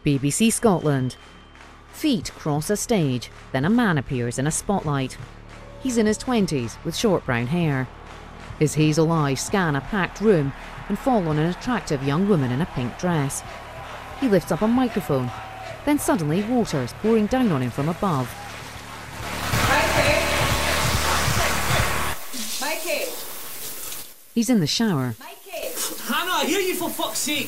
BBC Scotland. Feet cross a stage, then a man appears in a spotlight. He's in his 20s with short brown hair. His hazel eyes scan a packed room and fall on an attractive young woman in a pink dress. He lifts up a microphone, then suddenly water's pouring down on him from above. Mikey! He's in the shower. Mikey! Hannah, I hear you, for fuck's sake!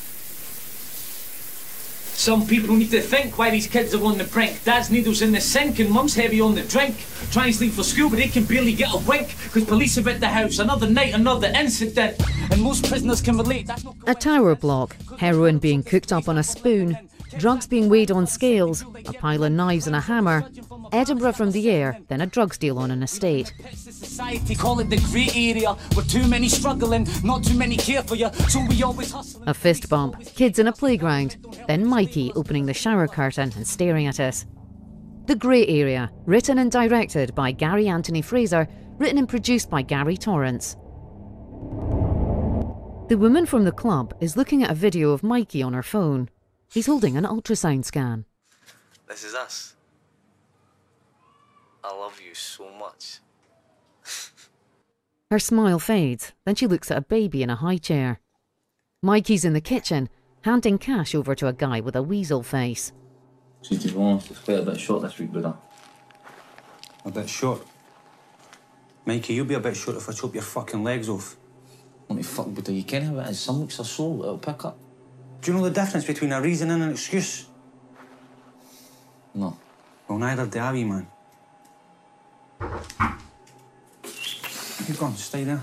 Some people need to think why these kids are on the brink. Dad's needles in the sink and mum's heavy on the drink. Trying to leave for school but they can barely get a wink because police have hit the house. Another night, another incident. And most prisoners can relate. That's not A tower block, heroin being cooked up on a spoon, drugs being weighed on scales, a pile of knives and a hammer, Edinburgh from the air, then a drugs deal on an estate. Society, call it the grey area, where too many struggling, not too many care for you, so we always hustle. A fist bump, kids in a playground, then Mikey opening the shower curtain and staring at us. The Grey Area, written and directed by Gary Anthony Fraser, written and produced by Gary Torrance. The woman from the club is looking at a video of Mikey on her phone. He's holding an ultrasound scan. This is us. I love you so much. Her smile fades, then she looks at a baby in a high chair. Mikey's in the kitchen, handing cash over to a guy with a weasel face. She's just honest, it's quite a bit short this week, brother. A bit short? Mikey, you'll be a bit short if I chop your fucking legs off. What the fuck, brother? You can't have it as some weeks are slow, it'll pick up. Do you know the difference between a reason and an excuse? No. Well, neither do I, wee man. You go on, stay there.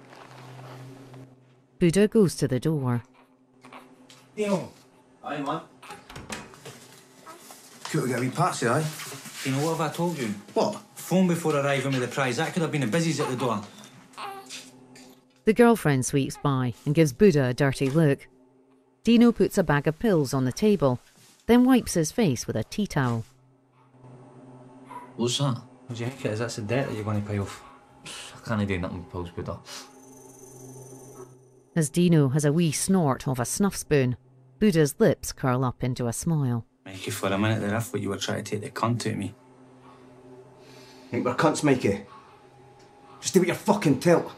Buddha goes to the door. Dino. Aye, man. Could we get a wee patsy, aye? You know what have I told you? What? Phone before arriving with the prize. That could have been the busies at the door. The girlfriend sweeps by and gives Buddha a dirty look. Dino puts a bag of pills on the table, then wipes his face with a tea towel. What's that? What do you think it is? That's the debt that you're going to pay off. I can't do nothing with pills, brother. As Dino has a wee snort of a snuff spoon, Buddha's lips curl up into a smile. Mikey, for a minute there, I thought you were trying to take the cunt at me. Think we're cunts, Mikey. Just do what you're fucking told.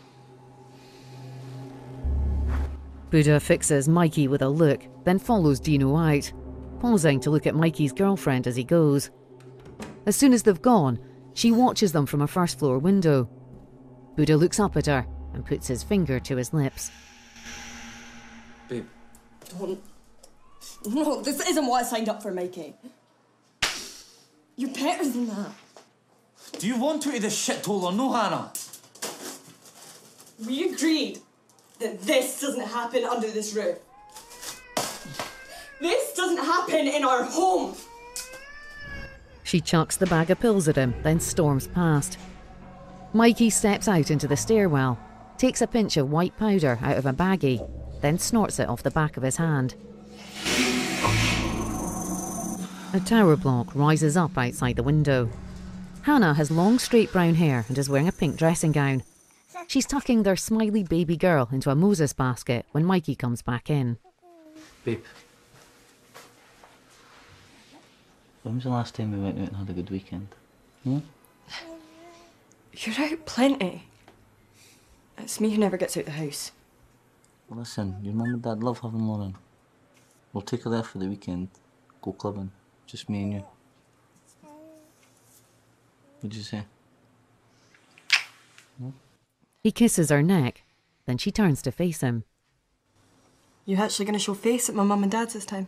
Buddha fixes Mikey with a look, then follows Dino out, pausing to look at Mikey's girlfriend as he goes. As soon as they've gone, she watches them from a first-floor window. Buddha looks up at her and puts his finger to his lips. Babe. Don't. No, this isn't what I signed up for, Mikey. You're better than that. Do you want to eat this shithole or no, Hannah? We agreed that this doesn't happen under this roof. This doesn't happen in our home. She chucks the bag of pills at him, then storms past. Mikey steps out into the stairwell, takes a pinch of white powder out of a baggie, then snorts it off the back of his hand. A tower block rises up outside the window. Hannah has long straight brown hair and is wearing a pink dressing gown. She's tucking their smiley baby girl into a Moses basket when Mikey comes back in. Babe. When was the last time we went out and had a good weekend? Hmm? You're out plenty. It's me who never gets out the house. Well, listen, your mum and dad love having Lauren. We'll take her there for the weekend. Go clubbing. Just me and you. What'd you say? Hmm? He kisses her neck, then she turns to face him. You actually going to show face at my mum and dad's this time?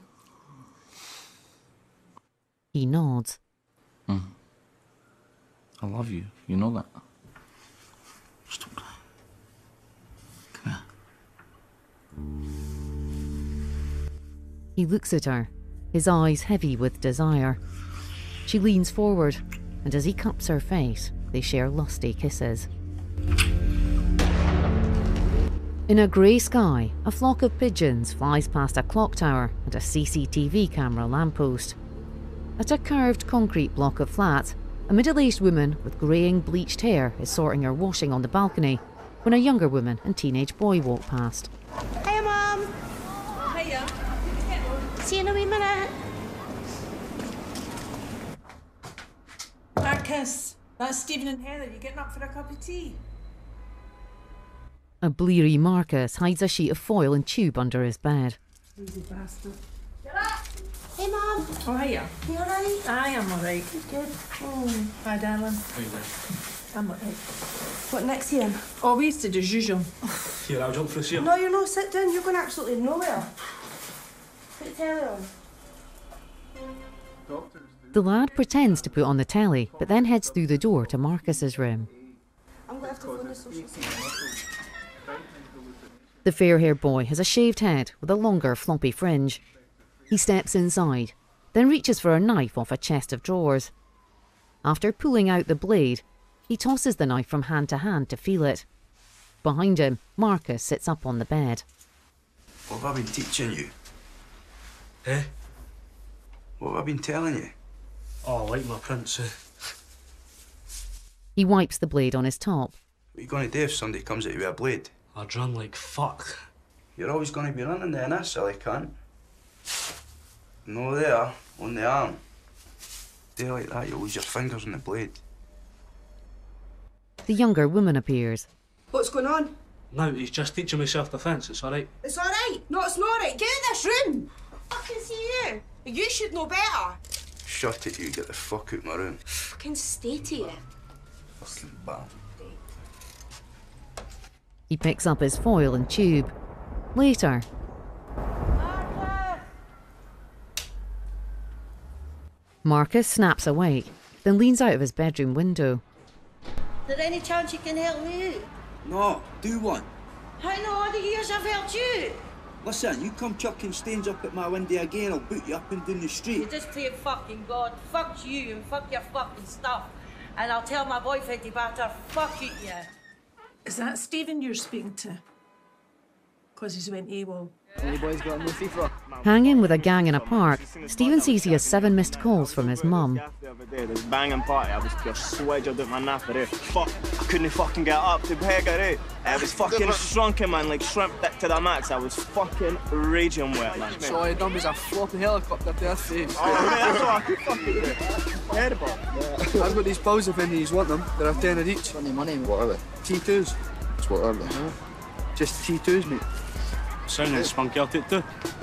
He nods. I love you. You know that. Stop crying. Come here. He looks at her, his eyes heavy with desire. She leans forward, and as he cups her face, they share lusty kisses. In a grey sky, a flock of pigeons flies past a clock tower and a CCTV camera lamppost. At a curved concrete block of flats, a middle-aged woman with greying bleached hair is sorting her washing on the balcony when a younger woman and teenage boy walk past. Hiya, Mum! Hiya. See you in a wee minute. Marcus, that's Stephen and Heather. You getting up for a cup of tea? A bleary Marcus hides a sheet of foil and tube under his bed. Lazy bastard. Get up. Hey, Mum. Oh, hiya. You alright? I am alright. Good. Hi, darling. How you doing? I'm alright. What next here? Oh, we used to do as usual. Here, I'll jump for a seat. No, you're not. Sit down. You're going absolutely nowhere. Put the telly on. The lad pretends to put on the telly, but then heads through the door to Marcus's room. I'm going to have to phone the social service. The fair-haired boy has a shaved head with a longer, floppy fringe. He steps inside, then reaches for a knife off a chest of drawers. After pulling out the blade, he tosses the knife from hand to feel it. Behind him, Marcus sits up on the bed. What have I been teaching you? Eh? What have I been telling you? Oh, I like my prints, eh? He wipes the blade on his top. What are you going to do if somebody comes at you with a blade? I'd run like fuck. You're always going to be running then, eh, silly cunt? No there, on the arm. Do like that, you'll lose your fingers on the blade. The younger woman appears. What's going on? No, he's just teaching me self-defence, it's alright. It's alright. No, it's not alright. Get in this room. Fucking see you. You should know better. Shut it, you get the fuck out my room. Fucking stay to you. Fucking bad. He picks up his foil and tube. Later, Marcus snaps awake, then leans out of his bedroom window. Is there any chance you can help me? No, do one. How no other years I've helped you? Listen, you come chucking stains up at my window again, I'll boot you up and down the You street. just play fucking God. Fuck you and fuck your fucking stuff. And I'll tell my boyfriend he better fuck it, yeah. Is that Stephen you're speaking to? Because he's went AWOL. Hanging with a gang in a park, Stephen sees he has 7 missed calls from his mum. This banging party, I was just swedged out my nappy there. Fuck, I couldn't fucking get up to beg her, eh? I was fucking shrunken, man, like shrimp that to the max. I was fucking raging wet, man. So all I done was a floppy helicopter to her face. Oh, man, that's all I could fucking do. Terrible. I've got these bills if any of you want them. They're a tenner each. Money. What are they? T2s. What are they? Just T2s, mate. Sounding spunky, I'll take 2.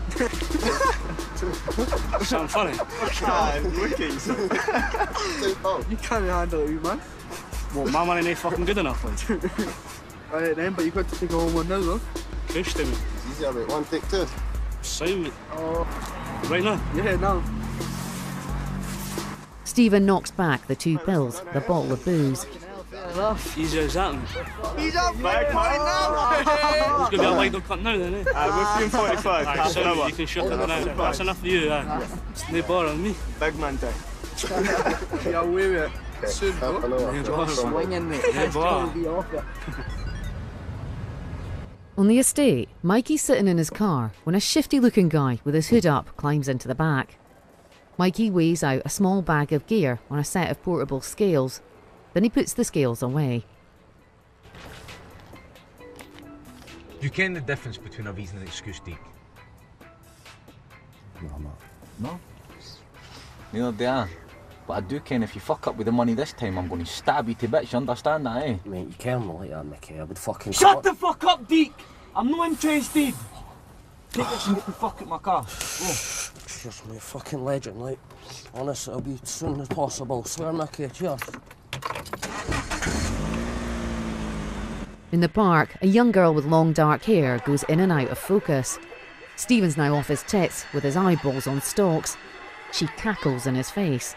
Something funny. Looking. You can't handle it, you man. What, my money ain't fucking good enough, like? Alright then, but you've got to take a whole one now, though. Push to me. Easier, mate. One, take 2. Same, mate. Right now? Yeah, now. Stephen knocks back the 2 pills, the bottle of booze. Easy as that, man. He's up back mine now. It's going to be a wide up cut now, then, eh? We're 45, Aye, half so an hour. you can shut it now. That's enough for you, aye. It's no bar on me. Big man time. Be away with it. Soon, bro. Swinging, mate. No bar. On the estate, Mikey's sitting in his car when a shifty-looking guy with his hood up climbs into the back. Mikey weighs out a small bag of gear on a set of portable scales. Then he puts the scales away. You ken the difference between a reason and an excuse, Deke? No? Neither do I. But I do ken if you fuck up with the money this time, I'm going to stab you to bits, you understand that, eh? Mate, you can't like that, Mickey. I would fucking... Shut the fuck up, Deke! I'm not interested! Take this and get the fuck out my car. Cheers, mate. Fucking legend, like. Honest, it'll be as soon as possible. Swear, Mickey. Cheers. In the park, a young girl with long dark hair goes in and out of focus. Stephen's now off his tits with his eyeballs on stalks. She cackles in his face.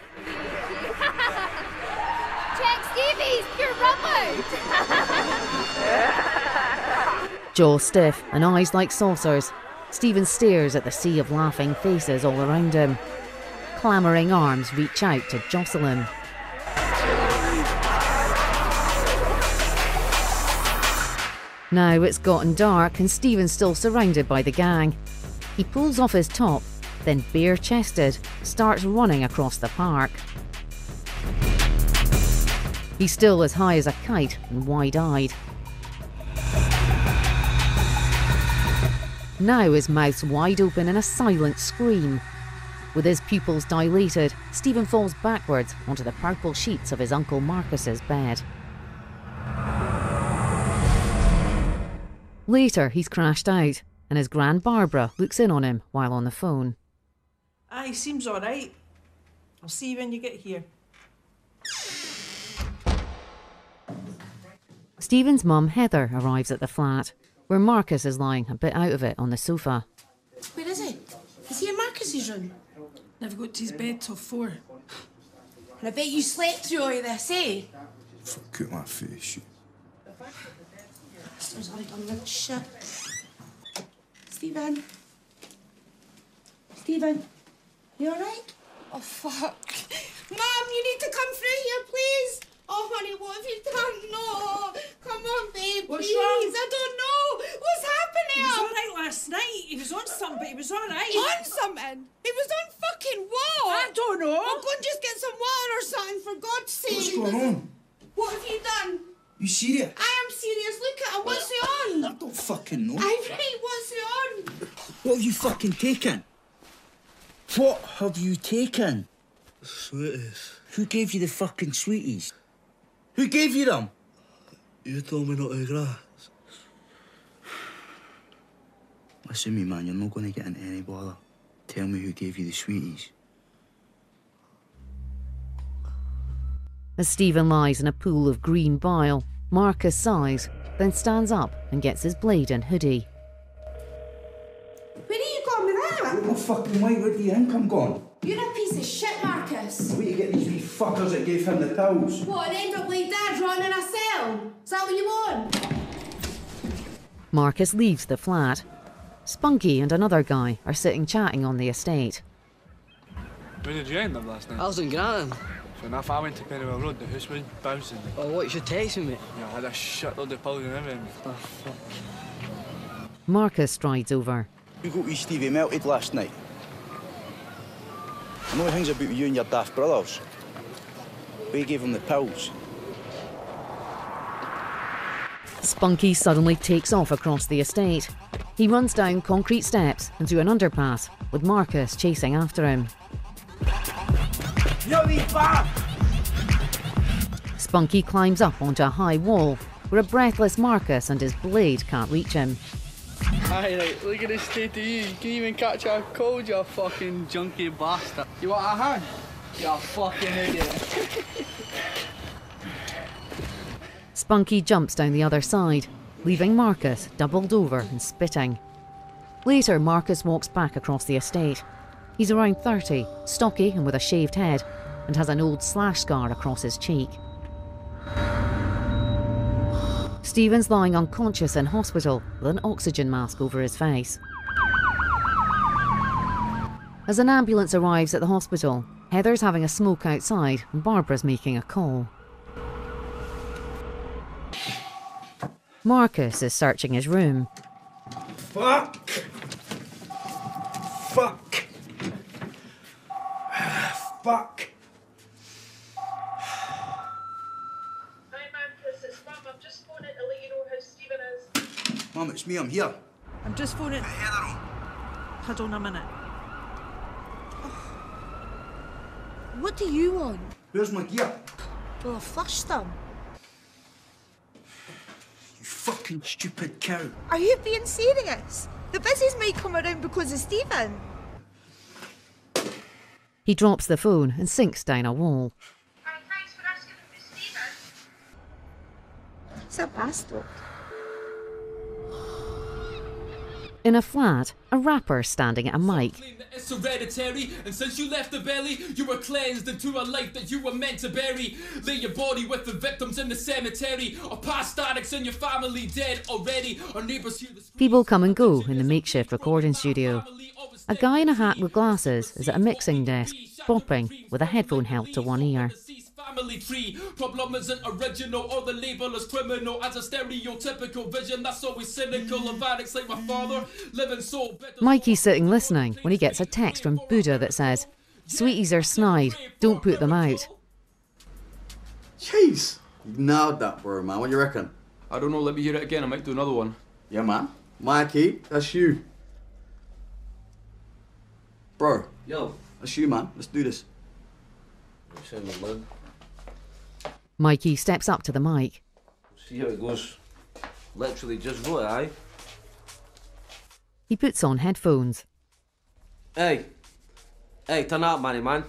Check Stevie's, you're rubber! Jaw stiff and eyes like saucers, Stephen stares at the sea of laughing faces all around him. Clamouring arms reach out to jostle him. Now it's gotten dark and Stephen's still surrounded by the gang. He pulls off his top, then bare-chested, starts running across the park. He's still as high as a kite and wide-eyed. Now his mouth's wide open in a silent scream. With his pupils dilated, Stephen falls backwards onto the purple sheets of his Uncle Marcus's bed. Later, he's crashed out, and his Gran Barbara looks in on him while on the phone. Aye, seems all right. I'll see you when you get here. Stephen's mum, Heather, arrives at the flat, where Marcus is lying a bit out of it on the sofa. Where is he? Is he in Marcus's room? Never got to his bed till 4. And I bet you slept through all of this, eh? Fuck out my face, you. There's already done that shit. Stephen? Stephen? You alright? Oh, fuck. Mum, you need to come through here, please. Oh, honey, what have you done? No. Come on, babe, What's please. wrong? I don't know. What's happening? He was all right last night. He was on something, but he was all right. On something? He was on fucking what? I don't know. I'll go and just get some water or something, for God's sake. What's going on? What have you done? You serious? I am serious. Look at him. What's he on? I don't fucking know. I right. What's he on? What have you fucking taken? What have you taken? Sweeties. Who gave you the fucking sweeties? Who gave you them? You told me not to grass. Listen me, man, you're not going to get into any bother. Tell me who gave you the sweeties. As Stephen lies in a pool of green bile, Marcus sighs, then stands up and gets his blade and hoodie. Where are you going with that? No fucking way, where do you think I'm gone? You're a piece of shit, Marcus. Where you get these wee fuckers that gave him the pills? What, an end up like Dad rotting in a cell? Is that what you want? Marcus leaves the flat. Spunky and another guy are sitting chatting on the estate. Where did you end up last night? I was in Grantham. So enough, I went to Pennywell Road, the house was bouncing. Oh, what, you texting me? Yeah, I had a shitload of pills and everything. Oh, fuck. Marcus strides over. You got wee Stevie melted last night. I know things about you and your daft brothers. We gave him the pills. Spunky suddenly takes off across the estate. He runs down concrete steps and through an underpass, with Marcus chasing after him. You wee bap! Spunky climbs up onto a high wall, where a breathless Marcus and his blade can't reach him. Aye, right, look at the state of you. You can even catch a cold, you fucking junkie bastard. You want a hand? You fucking idiot. Spunky jumps down the other side, leaving Marcus doubled over and spitting. Later, Marcus walks back across the estate. He's around 30, stocky and with a shaved head, and has an old slash scar across his cheek. Stephen's lying unconscious in hospital with an oxygen mask over his face. As an ambulance arrives at the hospital, Heather's having a smoke outside and Barbara's making a call. Marcus is searching his room. Fuck! Fuck! Fuck! Hi, Marcus. It's Mum. I'm just phoning to let you know how Stephen is. Mum, it's me, I'm here. I'm just phoning. Hold on a minute. What do you want? Where's my gear? Well, I flushed them. You fucking stupid cow. Are you being serious? The business might come around because of Stephen. He drops the phone and sinks down a wall. Thanks for asking him for Stephen. It's a bastard. In a flat, a rapper's standing at a mic. It's hereditary, and since you left the belly, you were cleansed into a life that you were meant to bury. Lay your body with the victims in the cemetery, or past addicts in your family dead already. Our neighbours hear the People come and go in the makeshift recording studio. A guy in a hat with glasses is at a mixing desk, bopping with a headphone held to one ear. family tree. Problem isn't original, or the label is criminal. As a stereotypical vision that's always cynical of addicts like my father, living so bitter. Mikey's sitting listening when he gets a text from Buddha that says, "Sweeties are snide, don't put them out." Jeez, you nailed that, bro, man. What do you reckon? I don't know, let me hear it again, I might do another one. Yeah, man. Mikey, that's you. Bro. Yo. That's you, man. Let's do this. Mikey steps up to the mic. See how it goes. Literally just wrote it, aye? He puts on headphones. Hey, turn up, man.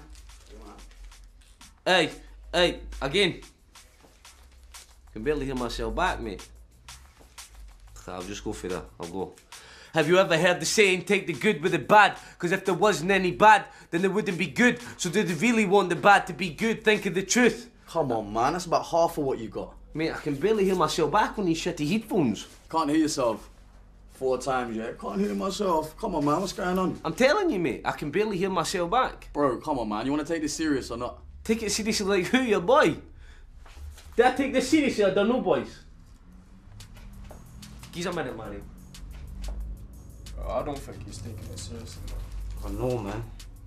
Hey, again. Can barely hear myself back, mate. I'll just go for that. I'll go. Have you ever heard the saying, take the good with the bad? Because if there wasn't any bad, then there wouldn't be good. So do they really want the bad to be good? Think of the truth. Come on, man. That's about half of what you got. Mate, I can barely hear myself back on these shitty headphones. Can't hear yourself 4 times, yeah? Can't hear myself. Come on, man. What's going on? I'm telling you, mate. I can barely hear myself back. Bro, come on, man. You want to take this serious or not? Take it seriously like who, your boy? Did I take this seriously? I don't know, boys. Give us a minute, man. I don't think he's taking it seriously. I know, man.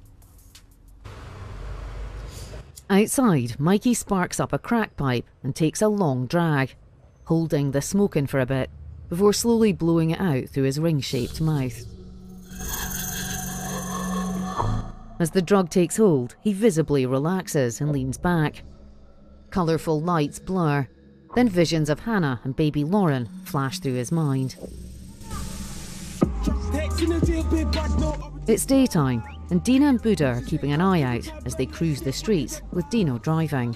Outside, Mikey sparks up a crack pipe and takes a long drag, holding the smoke in for a bit, before slowly blowing it out through his ring-shaped mouth. As the drug takes hold, he visibly relaxes and leans back. Colourful lights blur, then visions of Hannah and baby Lauren flash through his mind. It's daytime, and Dina and Buddha are keeping an eye out as they cruise the streets, with Dino driving.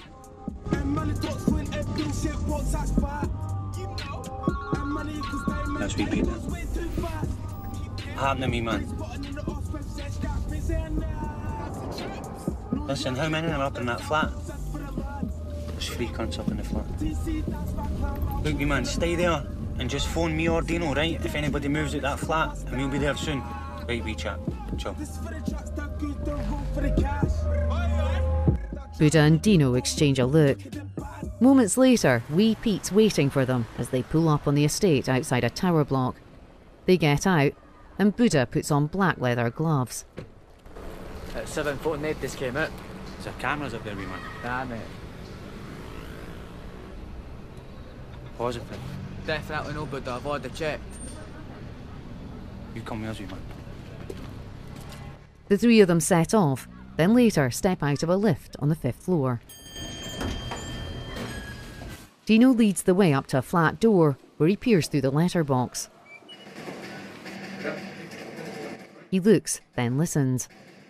That's sweet, Peter. Happened to me, man. Listen, how many are up in that flat? There's 3 cunts up in the flat. Look, me man, stay there and just phone me or Dino, right? If anybody moves at that flat, and we'll be there soon. Right, wee chap. Ciao. Buddha and Dino exchange a look. Moments later, wee Pete's waiting for them as they pull up on the estate outside a tower block. They get out, and Buddha puts on black leather gloves. At 7:48 this came out. There's cameras up there, wee man. Nah, mate. Positive. Definitely no, but I've already checked. You come with us, wee man. The 3 of them set off, then later step out of a lift on the 5th floor. Dino leads the way up to a flat door where he peers through the letterbox. He looks, then listens.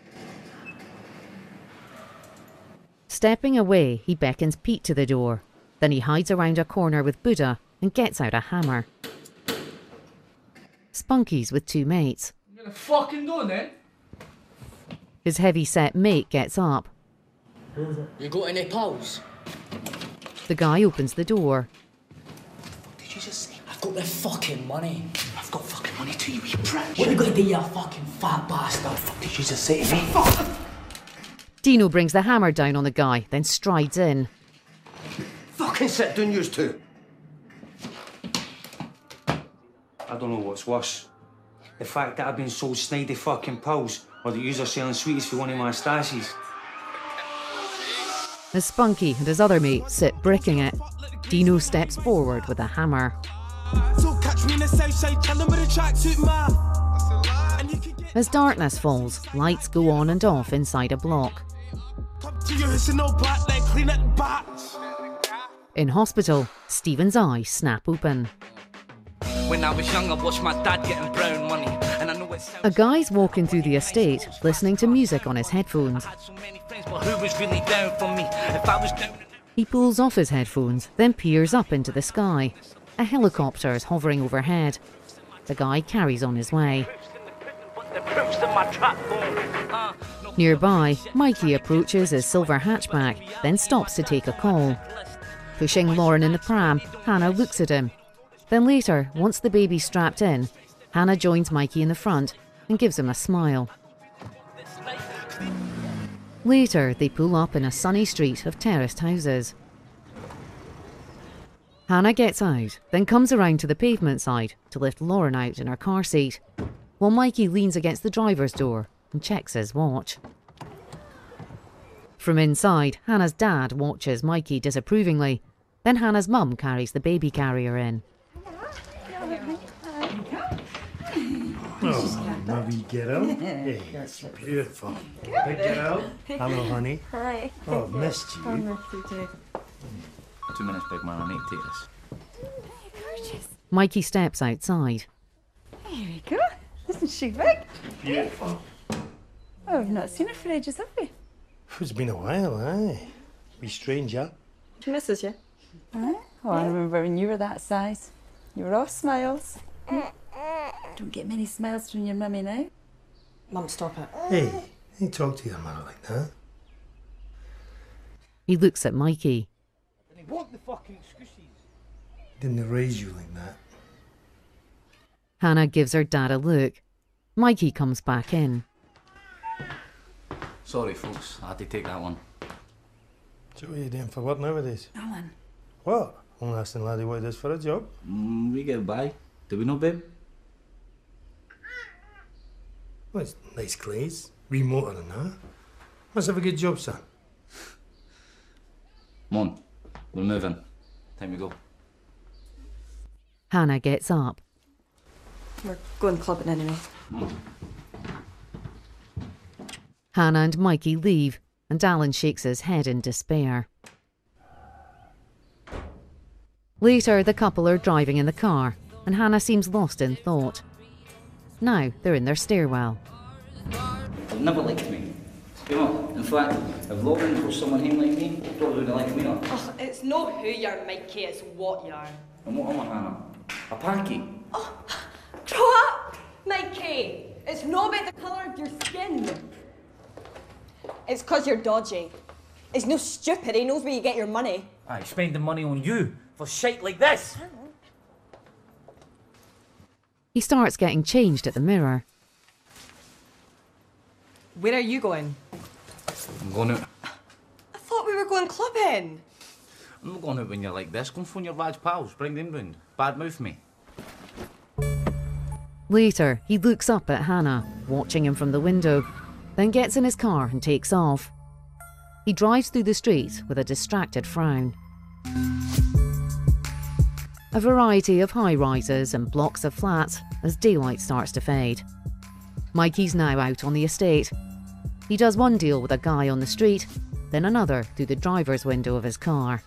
Stepping away, he beckons Pete to the door. Then he hides around a corner with Buddha and gets out a hammer. Spunky's with 2 mates. You're gonna fucking go then? His heavy-set mate gets up. You got any pals? The guy opens the door. Did you just say? I've got the fucking money. I've got fucking money too, you wee prick. What are you gonna do, you fucking fat bastard? What the fuck did you just say to me? Dino brings the hammer down on the guy, then strides in. Fucking sit down, yours two. I don't know what's worse. The fact that I've been sold snidey fucking pills, or that yous are selling sweeties for one of my stashes. As Spunky and his other mate sit bricking it, Dino steps forward with a hammer. As darkness falls, lights go on and off inside a block. In hospital, Stephen's eyes snap open. When I was young, I watched my dad getting brown money, and I know it sounds... A guy's walking through the estate, listening to music on his headphones. But who was really down for me? If I was down... He pulls off his headphones, then peers up into the sky. A helicopter is hovering overhead. The guy carries on his way. Nearby, Mikey approaches his silver hatchback, then stops to take a call. Pushing Lauren in the pram, Hannah looks at him. Then later, once the baby's strapped in, Hannah joins Mikey in the front and gives him a smile. Later, they pull up in a sunny street of terraced houses. Hannah gets out, then comes around to the pavement side to lift Lauren out in her car seat, while Mikey leans against the driver's door and checks his watch. From inside, Hannah's dad watches Mikey disapprovingly, then Hannah's mum carries the baby carrier in. Oh, my wee girl. Hey, it's beautiful. Big girl. Hello, honey. Hi. Oh, I've missed you. I missed you too. 2 minutes, big man. I need to take this. Mikey steps outside. There we go. Isn't she big? Beautiful. Oh, we've not seen her for ages, have we? It's been a while, aye. Be strange, yeah? She misses you. Oh, I remember when you were that size. You were all smiles. Don't get many smiles from your mummy now. Mum, stop it. Hey, you talk to your mother like that. He looks at Mikey. What the fucking excuses? Didn't they raise you like that? Hannah gives her dad a look. Mikey comes back in. Sorry, folks. I had to take that one. So what are you doing for work nowadays? Alan. What? I'm asking laddie what he does for a job. We get by. Do we know, babe? Well, it's nice clays. Wee motor and that. Must have a good job, son. Come on. We're moving. Time to go. Hannah gets up. We're going clubbing anyway. Hannah and Mikey leave, and Alan shakes his head in despair. Later, the couple are driving in the car, and Hannah seems lost in thought. Now, they're in their stairwell. They've never liked me. You know, in fact, if Lauren was someone him like me, probably wouldn't like me. Oh, it's not who you are, Mikey, it's what you are. And what am I, Hannah? A parky? Grow up, Mikey! It's not about the colour of your skin. It's 'cause you're dodgy. He's no stupid, he knows where you get your money. Aye, spending money on you for shite like this. He starts getting changed at the mirror. Where are you going? I'm going out. I thought we were going clubbing. I'm not going out when you're like this. Go and phone your Raj pals. Bring them round. Badmouth me. Later, he looks up at Hannah, watching him from the window, then gets in his car and takes off. He drives through the streets with a distracted frown. A variety of high-rises and blocks of flats as daylight starts to fade. Mikey's now out on the estate. He does one deal with a guy on the street, then another through the driver's window of his car.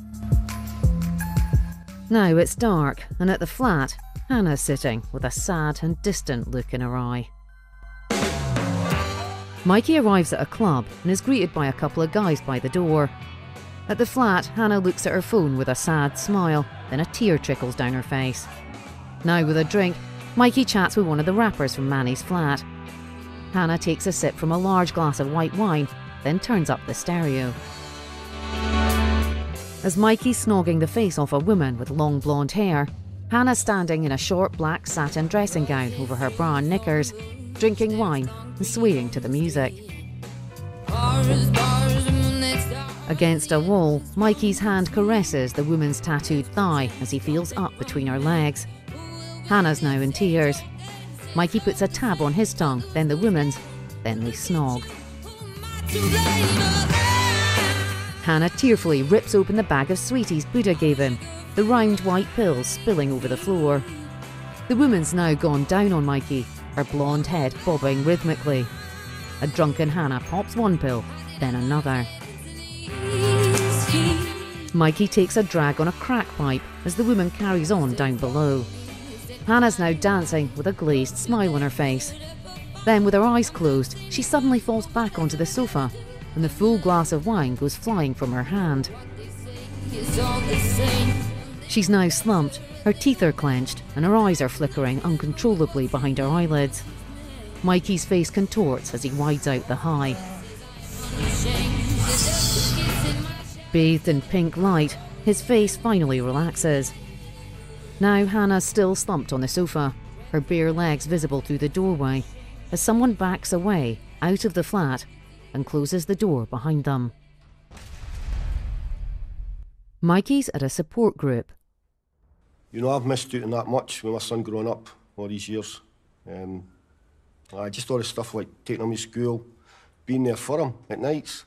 Now it's dark, and at the flat, Hannah's sitting with a sad and distant look in her eye. Mikey arrives at a club and is greeted by a couple of guys by the door. At the flat, Hannah looks at her phone with a sad smile, then a tear trickles down her face. Now with a drink, Mikey chats with one of the rappers from Manny's flat. Hannah takes a sip from a large glass of white wine, then turns up the stereo. As Mikey's snogging the face off a woman with long blonde hair, Hannah's standing in a short black satin dressing gown over her bra and knickers, drinking wine and swaying to the music. Against a wall, Mikey's hand caresses the woman's tattooed thigh as he feels up between her legs. Hannah's now in tears. Mikey puts a tab on his tongue, then the woman's, then they snog. Hannah tearfully rips open the bag of sweeties Buddha gave him, the round white pills spilling over the floor. The woman's now gone down on Mikey, her blonde head bobbing rhythmically. A drunken Hannah pops one pill, then another. Mikey takes a drag on a crack pipe as the woman carries on down below. Hannah's now dancing with a glazed smile on her face. Then, with her eyes closed, she suddenly falls back onto the sofa, and the full glass of wine goes flying from her hand. She's now slumped, her teeth are clenched, and her eyes are flickering uncontrollably behind her eyelids. Mikey's face contorts as he wides out the high. Bathed in pink light, his face finally relaxes. Now Hannah's still slumped on the sofa, her bare legs visible through the doorway, as someone backs away, out of the flat, and closes the door behind them. Mikey's at a support group. You know, I've missed out on that much with my son growing up all these years. Just all the stuff like taking him to school, being there for him at nights.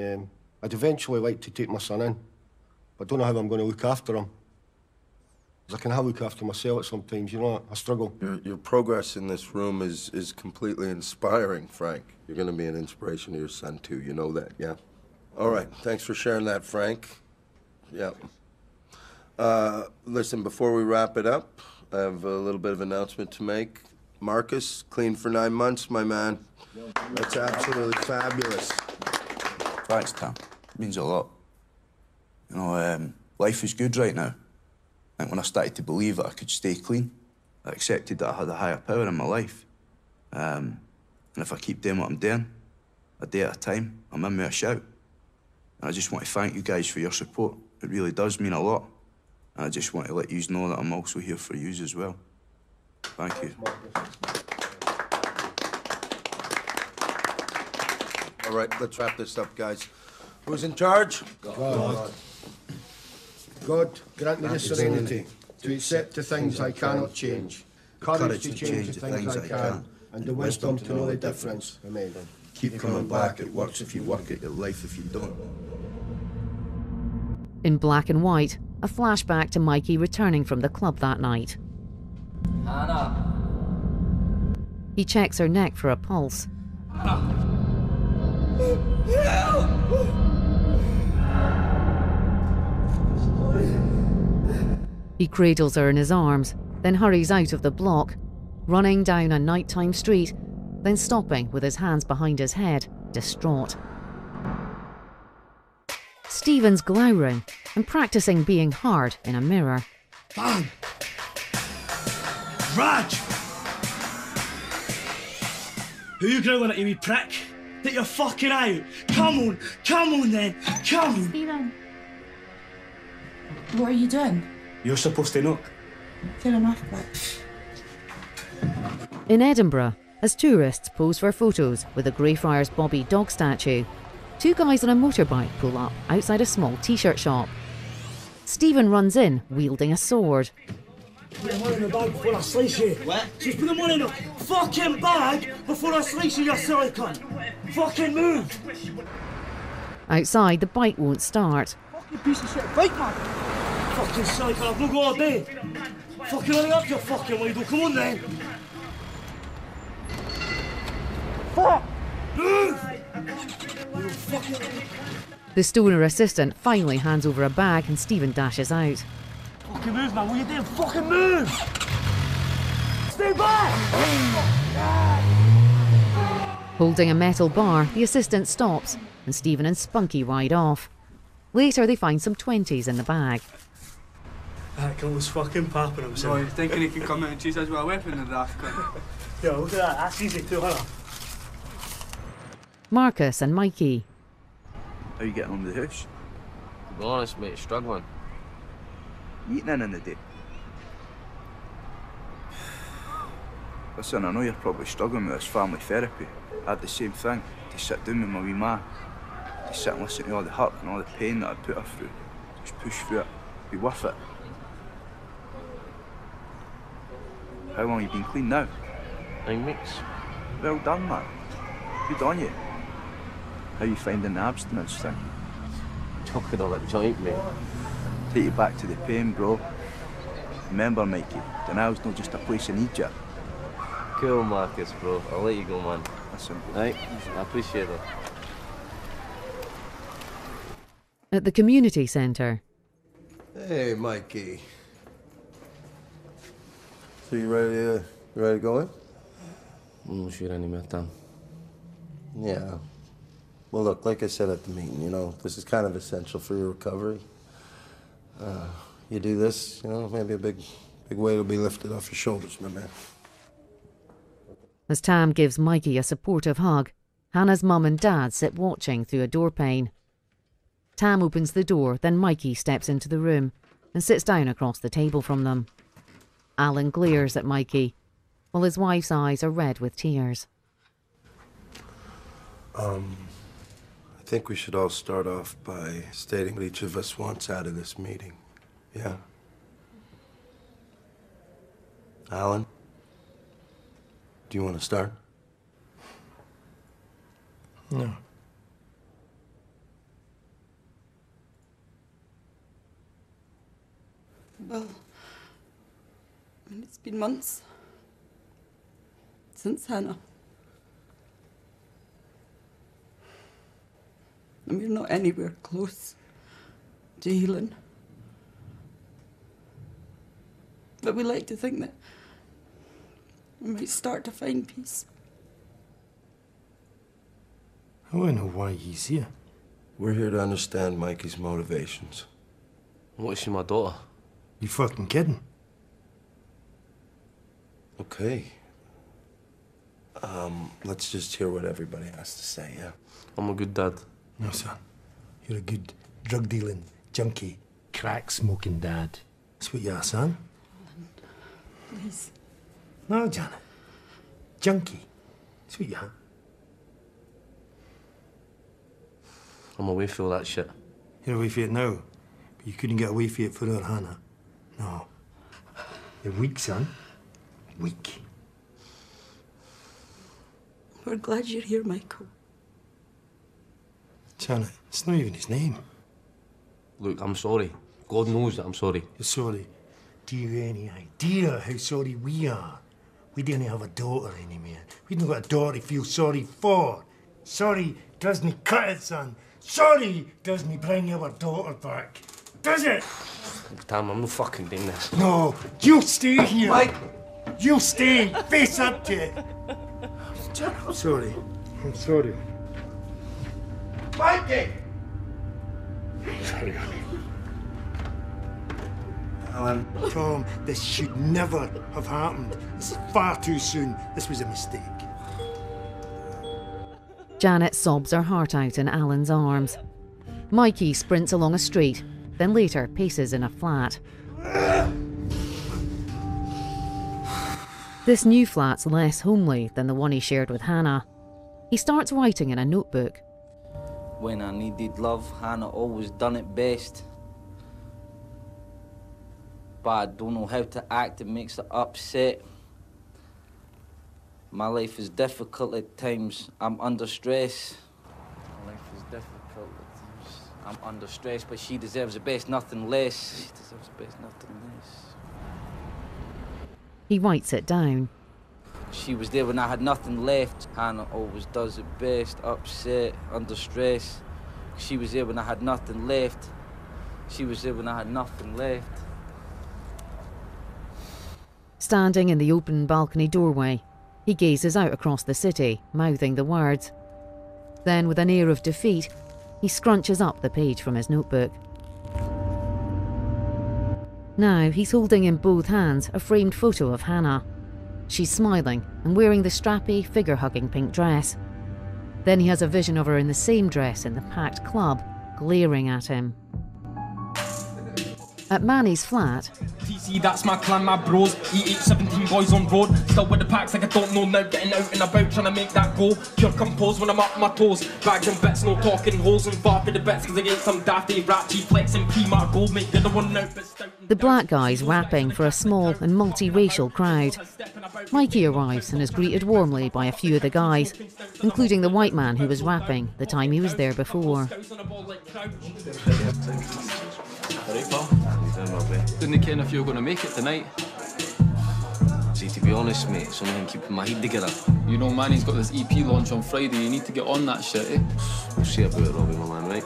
I'd eventually like to take my son in, but I don't know how I'm going to look after him. 'Cause I can have a look after myself at sometimes, you know, I struggle. Your progress in this room is completely inspiring, Frank. You're gonna be an inspiration to your son, too. You know that, yeah? All right, thanks for sharing that, Frank. Yeah. Listen, before we wrap it up, I have a little bit of announcement to make. Marcus, clean for 9 months, my man. That's absolutely fabulous. Thanks, Tam. It means a lot. You know, life is good right now. I think when I started to believe that I could stay clean, I accepted that I had a higher power in my life. And if I keep doing what I'm doing, a day at a time, I'm in with a shout. And I just want to thank you guys for your support. It really does mean a lot. And I just want to let you know that I'm also here for you as well. Thank you. All right, let's wrap this up, guys. Who's in charge? God. God, grant me the serenity to accept the things I cannot change, courage to change the things I can, and the wisdom to know the difference. Amen. Keep coming back. It works if you work it, your life if you don't. In black and white, a flashback to Mikey returning from the club that night. Hannah. He checks her neck for a pulse. He cradles her in his arms, then hurries out of the block, running down a nighttime street, then stopping with his hands behind his head, distraught. Stephen's glowering and practicing being hard in a mirror. Bang! Raj! Who you growling at, you wee prick? Get your fucking eye out! Come on then, come on! Stephen, what are you doing? You're supposed to knock. Fair enough, but... In Edinburgh, as tourists pose for photos with the Greyfriars Bobby dog statue, two guys on a motorbike pull up outside a small t-shirt shop. Stephen runs in, wielding a sword. Put the money in the bag before I slice you. What? Just put the money in the fucking bag before I slice you, you silly cunt. Fucking move. Outside, the bike won't start. Fucking piece of shit bike, man. Fucking silly cunt, I've not got all day. Fucking hurry up, you fucking weirdo. Come on then. Fuck! Move! You fucking... The stoner assistant finally hands over a bag and Stephen dashes out. Fucking move, man. What are you doing? Fucking move! Stay back! Holding a metal bar, the assistant stops and Stephen and Spunky ride off. Later, they find some 20s in the bag. That cunt was fucking popping himself. Oh, you're thinking he can come out and chase us with a weapon in the daft cunt? Yo, look at that. That's easy too, huh? Marcus and Mikey. How you getting on with the house? To be honest, mate, struggling. You eating in the day? Listen, I know you're probably struggling with this family therapy. I had the same thing. To sit down with my wee ma. To sit and listen to all the hurt and all the pain that I'd put her through. Just push through it. Be worth it. How long have you been clean now? 9 weeks. Well done, man. Good on you. How you finding the abstinence thing? Talking on a joint, mate. Take you back to the pain, bro. Remember, Mikey, denial's not just a place in Egypt. Cool, Marcus, bro. I'll let you go, man. Listen. Right, I appreciate it. At the community centre. Hey, Mikey. So you ready to go in? I'm not sure anymore, Tom. Yeah. Well, look, like I said at the meeting, you know, this is kind of essential for your recovery. You do this, you know, maybe a big weight will be lifted off your shoulders, my man. As Tam gives Mikey a supportive hug, Hannah's mum and dad sit watching through a door pane. Tam opens the door, then Mikey steps into the room and sits down across the table from them. Alan glares at Mikey, while his wife's eyes are red with tears. I think we should all start off by stating what each of us wants out of this meeting. Yeah? Alan? Do you want to start? No. Well, And it's been months since Hannah. And we're not anywhere close to healing. But we like to think that we might start to find peace. I want to know why he's here. We're here to understand Mikey's motivations. What is she, my daughter? You fucking kidding? Okay. Let's just hear what everybody has to say, yeah? I'm a good dad. No, son. You're a good drug-dealing, junkie, crack-smoking dad. That's what you are, son. Please. No, Janet. Junkie. That's what you are. I'm away for all that shit. You're away for it now, but you couldn't get away for it for her, Hannah. No. You're weak, son. Weak. We're glad you're here, Michael. Janet, it's not even his name. Look, I'm sorry. God knows that I'm sorry. You're sorry. Do you have any idea how sorry we are? We didn't have a daughter anymore. We didn't got a daughter to feel sorry for. Sorry doesn't cut it, son. Sorry doesn't bring our daughter back. Does it? Damn, I'm not fucking doing this. No, you stay here. Mike! You stay. Face up to it. I'm sorry. I'm sorry. Mikey! Sorry, honey. Alan. Tom, this should never have happened. This is far too soon. This was a mistake. Janet sobs her heart out in Alan's arms. Mikey sprints along a street, then later paces in a flat. This new flat's less homely than the one he shared with Hannah. He starts writing in a notebook. When I needed love, Hannah always done it best. But I don't know how to act, it makes her upset. My life is difficult at times, I'm under stress. My life is difficult at times, I'm under stress, but she deserves the best, nothing less. She deserves the best, nothing less. He writes it down. She was there when I had nothing left. Hannah always does it best, upset, under stress. She was there when I had nothing left. She was there when I had nothing left. Standing in the open balcony doorway, he gazes out across the city, mouthing the words. Then, with an air of defeat, he scrunches up the page from his notebook. Now, he's holding in both hands a framed photo of Hannah. She's smiling and wearing the strappy, figure-hugging pink dress. Then he has a vision of her in the same dress in the packed club, glaring at him. At Manny's flat, TC, that's my clan, my bros. E8, 17 boys on road. Still with the packs like I don't know now. Getting out and about, trying to make that go. Pure compose when I'm up my toes. Bags and bits, no talking holes and far for the bits. Cause I get some dafty rap, G-flex and P-mark gold. Make the other one out, but stout. the black guy's rapping for a small and multiracial crowd. Mikey arrives and is greeted warmly by a few of the guys, including the white man who was rapping the time he was there before. Alright, pal. Didn't ken if you were going to make it tonight. See, to be honest, mate, it's only him keeping my head together. You know, Manny's got this EP launch on Friday. You need to get on that shit, eh? We'll see about it, Robbie, my man, right?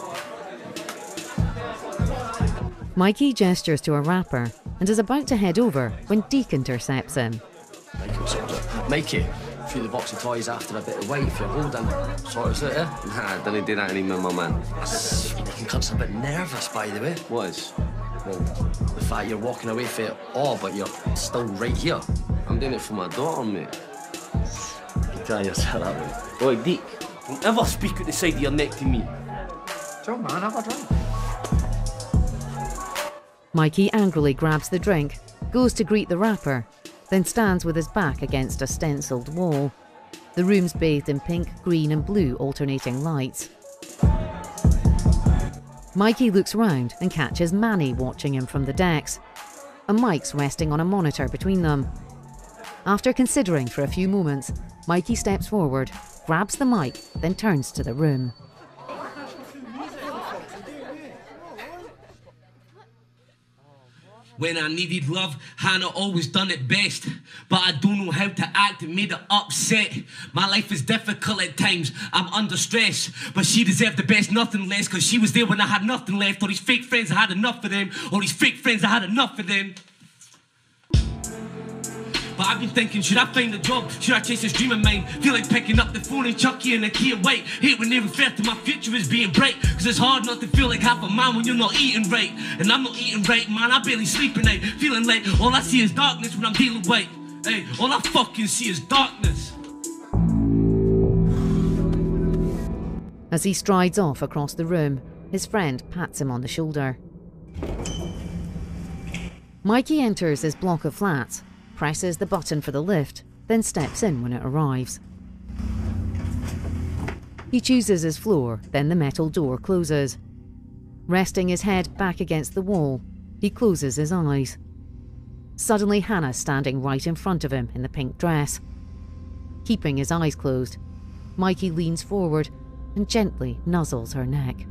Mikey gestures to a rapper and is about to head over when Deke intercepts him. Mikey, a few of the box of toys after a bit of weight if you're holding. Sort of it, eh? Nah, didn't do that anymore, my man. You cunts a bit nervous, by the way. What is? Well, the fact you're walking away for it all, but you're still right here. I'm doing it for my daughter, mate. You tell yourself that way. Oi, Deke, don't ever speak at the side of your neck to me. Sure, man, have a drink. Mikey angrily grabs the drink, goes to greet the rapper, then stands with his back against a stenciled wall. The room's bathed in pink, green and blue alternating lights. Mikey looks round and catches Manny watching him from the decks. A mic's resting on a monitor between them. After considering for a few moments, Mikey steps forward, grabs the mic, then turns to the room. When I needed love, Hannah always done it best. But I don't know how to act, it made her upset. My life is difficult at times, I'm under stress. But she deserved the best, nothing less. Cause she was there when I had nothing left. All these fake friends, I had enough of them. All these fake friends, I had enough of them. But I've been thinking, should I find a job? Should I chase this dream of mine? Feel like picking up the phone and chucking in a key of white. Hate when they refer to my future as being bright. Cause it's hard not to feel like half a man when you're not eating right. And I'm not eating right, man, I barely sleep at night. Feeling like all I see is darkness when I'm dealing with. Hey, all I fucking see is darkness. As he strides off across the room, his friend pats him on the shoulder. Mikey enters his block of flats, presses the button for the lift, then steps in when it arrives. He chooses his floor, then the metal door closes. Resting his head back against the wall, he closes his eyes. Suddenly Hannah's standing right in front of him in the pink dress. Keeping his eyes closed, Mikey leans forward and gently nuzzles her neck.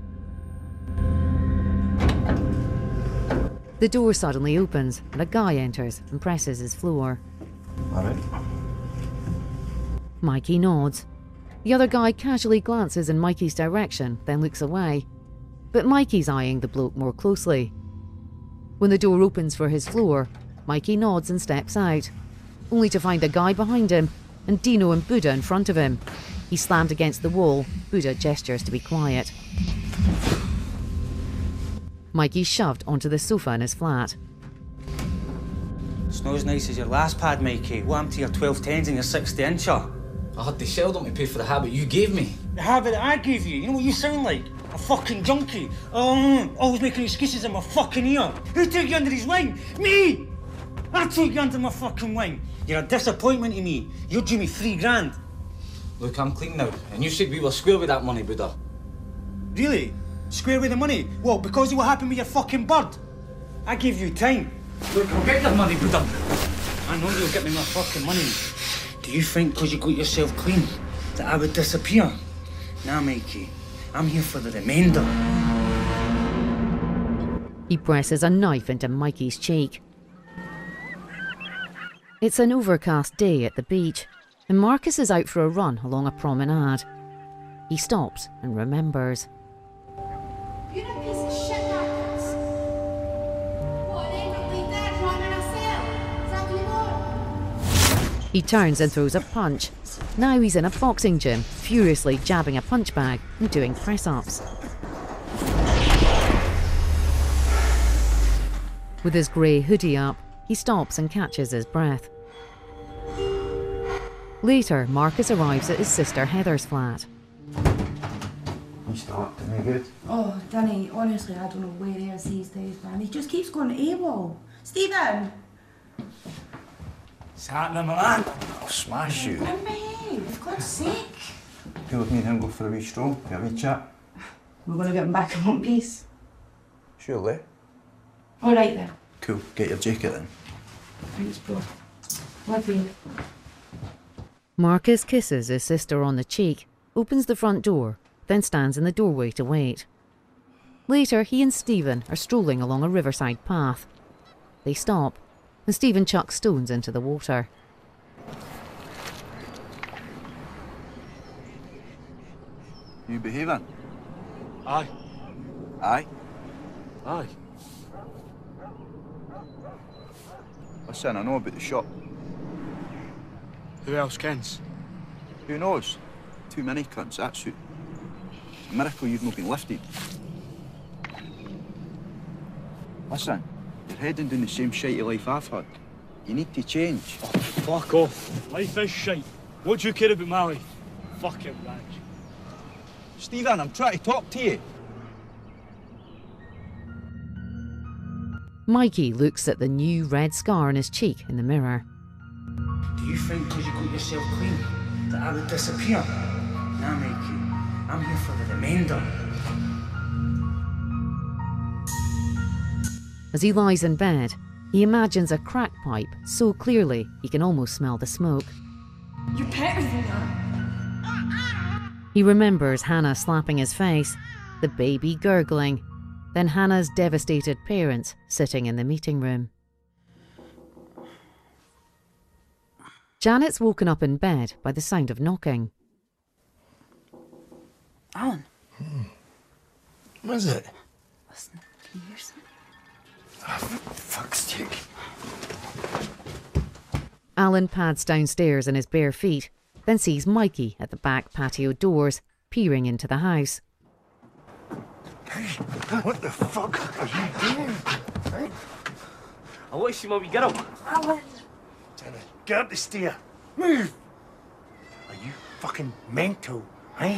The door suddenly opens and a guy enters and presses his floor. All right. Mikey nods. The other guy casually glances in Mikey's direction, then looks away. But Mikey's eyeing the bloke more closely. When the door opens for his floor, Mikey nods and steps out, only to find a guy behind him and Dino and Buddha in front of him. He's slammed against the wall. Buddha gestures to be quiet. Mikey's shoved onto the sofa in his flat. It's not as nice as your last pad, Mikey. What happened to your 1210s and your 60-incher? I had to sell them to pay for the habit you gave me. The habit that I gave you? You know what you sound like? A fucking junkie. Always making excuses in my fucking ear. Who took you under his wing? Me! I took you under my fucking wing. You're a disappointment to me. You due me $3,000. Look, I'm clean now, and you said we were square with that money, Buddha. Really? Square with the money? What, because of what happened with your fucking bird? I gave you time. Look, I'll get your money, Buddha. I know you'll get me my fucking money. Do you think because you got yourself clean that I would disappear? Nah, Mikey. I'm here for the remainder. He presses a knife into Mikey's cheek. It's an overcast day at the beach, and Marcus is out for a run along a promenade. He stops and remembers. You're a piece of shit, Marcus. What, an angry dad running a cell? Is that what you want? He turns and throws a punch. Now he's in a boxing gym, furiously jabbing a punch bag and doing press-ups. With his grey hoodie up, he stops and catches his breath. Later, Marcus arrives at his sister Heather's flat. He's not any good. Oh, Danny, honestly, I don't know where he is these days, man. He just keeps going AWOL. Stephen! What's happening, man? I'll smash you. Come behave, for God's sake. Feel like me and him go for a wee stroll, get a wee chat. We're going to get him back in one piece. Surely. All right, then. Cool, get your jacket then. Thanks, bro. Love you. Marcus kisses his sister on the cheek, opens the front door, then stands in the doorway to wait. Later, he and Stephen are strolling along a riverside path. They stop, and Stephen chucks stones into the water. You behaving? Aye. Aye? Aye. Listen, I know about the shop. Who else kens? Who knows? Too many cunts, that's it. It's a miracle you've not been lifted. Listen, you're heading down the same shitey life I've had. You need to change. Oh, fuck off. Life is shite. What do you care about my life? Fucking Raj. Stephen, I'm trying to talk to you. Mikey looks at the new red scar on his cheek in the mirror. Do you think because you got yourself clean that I would disappear? Nah, Mikey. I'm here for the remainder. As he lies in bed, he imagines a crack pipe so clearly he can almost smell the smoke. You're better than that. He remembers Hannah slapping his face, the baby gurgling, then Hannah's devastated parents sitting in the meeting room. Janet's woken up in bed by the sound of knocking. Alan. What is it? Listen, can you hear something? Oh, for fuck's sake. Alan pads downstairs in his bare feet, then sees Mikey at the back patio doors, peering into the house. What the fuck are you doing? Hey? I want to see Mummy get up. Alan! Jenna, get up the stair. Move! Are you fucking mental, eh?